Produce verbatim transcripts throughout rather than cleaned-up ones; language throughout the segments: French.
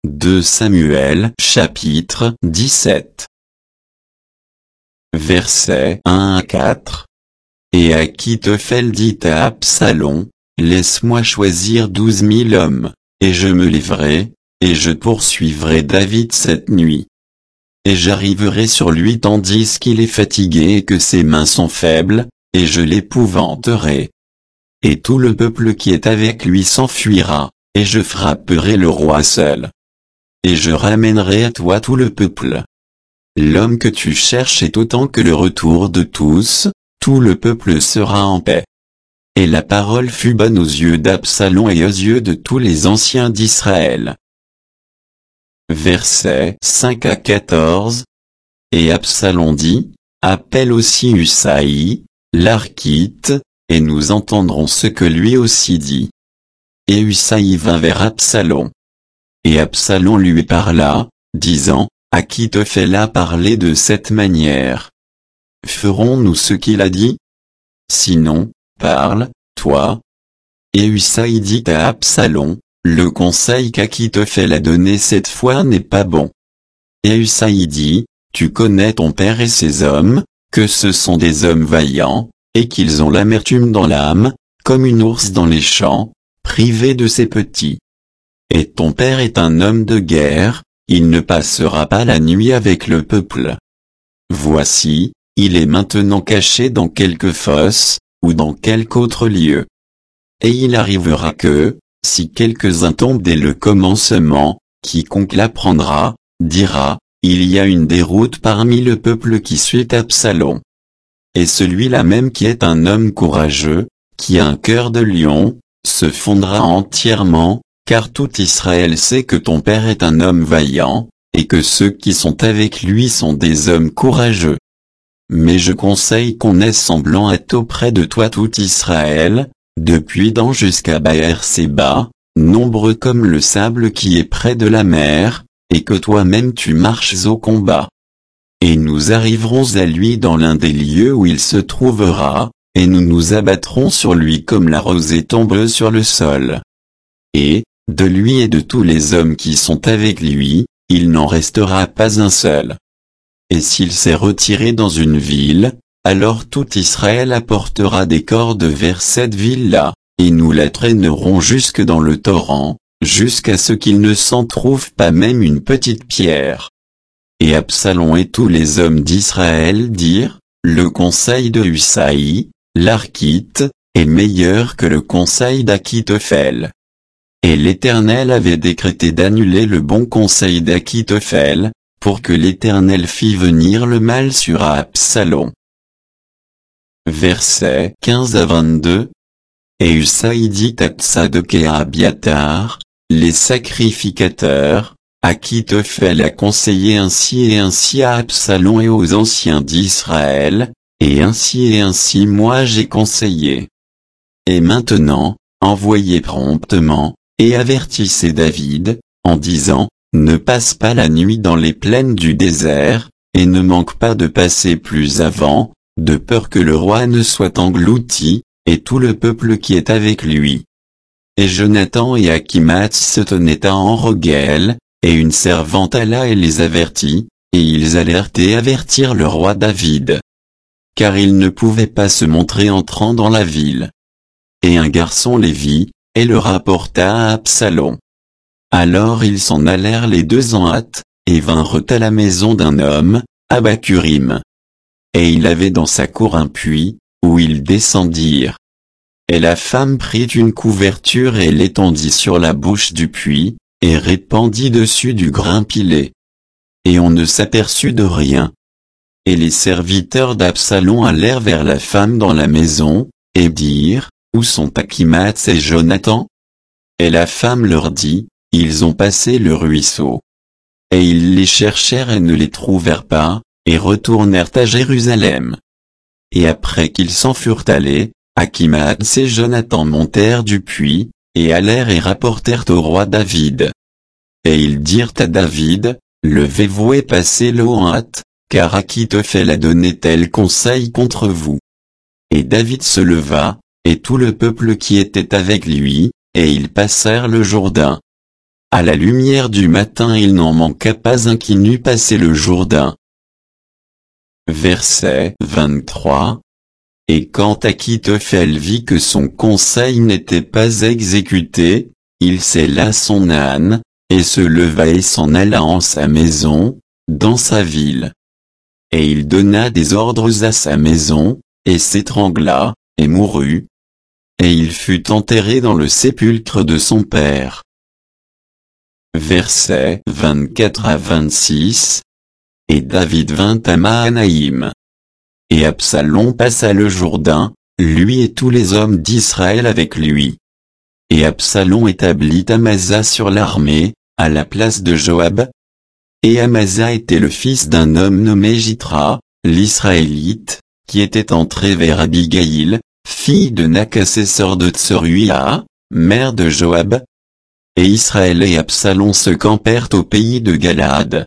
deux Samuel chapitre dix-sept. Versets un à quatre. Et Achitophel dit à Absalom, laisse-moi choisir douze mille hommes, et je me lèverai, et je poursuivrai David cette nuit. Et j'arriverai sur lui tandis qu'il est fatigué et que ses mains sont faibles, et je l'épouvanterai. Et tout le peuple qui est avec lui s'enfuira, et je frapperai le roi seul. Et je ramènerai à toi tout le peuple. L'homme que tu cherches est autant que le retour de tous, tout le peuple sera en paix. Et la parole fut bonne aux yeux d'Absalom et aux yeux de tous les anciens d'Israël. Versets cinq à quatorze. Et Absalom dit, appelle aussi Usaï, l'Archite, et nous entendrons ce que lui aussi dit. Et Usaï vint vers Absalom. Et Absalom lui parla, disant, Achitophel a parlé de cette manière. Ferons-nous ce qu'il a dit? Sinon, parle, toi. Et Usaï dit à Absalom, le conseil qu'Achitophel a donné cette fois n'est pas bon. Et Usaï dit, tu connais ton père et ses hommes, que ce sont des hommes vaillants, et qu'ils ont l'amertume dans l'âme, comme une ours dans les champs, privé de ses petits. Et ton père est un homme de guerre, il ne passera pas la nuit avec le peuple. Voici, il est maintenant caché dans quelque fosse, ou dans quelque autre lieu. Et il arrivera que, si quelques-uns tombent dès le commencement, quiconque l'apprendra, dira, il y a une déroute parmi le peuple qui suit Absalom. Et celui-là même qui est un homme courageux, qui a un cœur de lion, se fondra entièrement, car tout Israël sait que ton père est un homme vaillant, et que ceux qui sont avec lui sont des hommes courageux. Mais je conseille qu'on ait semblant hâte auprès de toi tout Israël, depuis Dan jusqu'à Beer-Séba, nombreux comme le sable qui est près de la mer, et que toi-même tu marches au combat. Et nous arriverons à lui dans l'un des lieux où il se trouvera, et nous nous abattrons sur lui comme la rosée tombe sur le sol. Et, de lui et de tous les hommes qui sont avec lui, il n'en restera pas un seul. Et s'il s'est retiré dans une ville, alors tout Israël apportera des cordes vers cette ville-là, et nous la traînerons jusque dans le torrent, jusqu'à ce qu'il ne s'en trouve pas même une petite pierre. Et Absalom et tous les hommes d'Israël dirent, le conseil de Usaï, l'Archite, est meilleur que le conseil d'Achitophel. Et l'Éternel avait décrété d'annuler le bon conseil d'Achitophel, pour que l'Éternel fît venir le mal sur Absalom. Versets quinze à vingt-deux. Et Usaï dit à Tsadok et à Abiatar, les sacrificateurs, Achitophel a conseillé ainsi et ainsi à Absalom et aux anciens d'Israël, et ainsi et ainsi moi j'ai conseillé. Et maintenant, envoyez promptement, et avertissez David, en disant, ne passe pas la nuit dans les plaines du désert, et ne manque pas de passer plus avant, de peur que le roi ne soit englouti, et tout le peuple qui est avec lui. Et Jonathan et Achimath se tenaient à En-Rogel, et une servante alla et les avertit, et ils allèrent et avertirent le roi David. Car il ne pouvait pas se montrer entrant dans la ville. Et un garçon les vit, et le rapporta à Absalom. Alors ils s'en allèrent les deux en hâte, et vinrent à la maison d'un homme, à Bacurim. Et il avait dans sa cour un puits, où ils descendirent. Et la femme prit une couverture et l'étendit sur la bouche du puits, et répandit dessus du grain pilé. Et on ne s'aperçut de rien. Et les serviteurs d'Absalom allèrent vers la femme dans la maison, et dirent, où sont Achimath et Jonathan? Et la femme leur dit, ils ont passé le ruisseau. Et ils les cherchèrent et ne les trouvèrent pas, et retournèrent à Jérusalem. Et après qu'ils s'en furent allés, Achimath et Jonathan montèrent du puits, et allèrent et rapportèrent au roi David. Et ils dirent à David, levez-vous et passez l'eau en hâte, car Achitophel a donné tel conseil contre vous. Et David se leva, et tout le peuple qui était avec lui, et ils passèrent le Jourdain. à la lumière du matin il n'en manqua pas un qui n'eût passé le Jourdain. Verset vingt-trois. Et quand Achitophel vit que son conseil n'était pas exécuté, il sella son âne, et se leva et s'en alla en sa maison, dans sa ville. Et il donna des ordres à sa maison, et s'étrangla, et mourut. Et il fut enterré dans le sépulcre de son père. Versets vingt-quatre à vingt-six. Et David vint à Mahanaïm. Et Absalom passa le Jourdain, lui et tous les hommes d'Israël avec lui. Et Absalom établit Amasa sur l'armée, à la place de Joab. Et Amasa était le fils d'un homme nommé Jitra, l'Israélite, qui était entré vers Abigaïl, fille de Nacassé sœur de Tseruia, mère de Joab. Et Israël et Absalom se campèrent au pays de Galaad.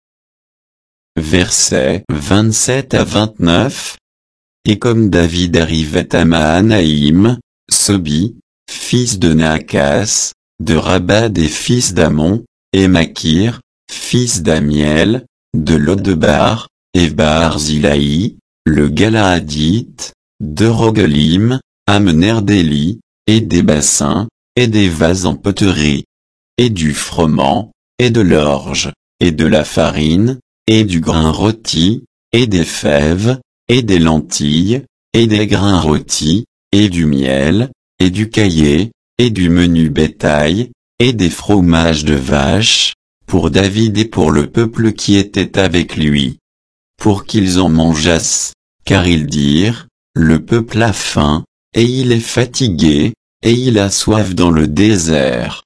Versets vingt-sept à vingt-neuf. Et comme David arrivait à Mahanaïm, Sobi, fils de Naacas, de Rabat des fils d'Amon, et Makir, fils d'Amiel, de Lodebar, et Barzilai, le Galaadite, de Rogelim, amenèrent des lits, et des bassins, et des vases en poterie, et du froment, et de l'orge, et de la farine, et du grain rôti, et des fèves, et des lentilles, et des grains rôtis, et du miel, et du caillé, et du menu bétail, et des fromages de vache, pour David et pour le peuple qui était avec lui, pour qu'ils en mangeassent, car ils dirent, le peuple a faim, et il est fatigué, et il a soif dans le désert.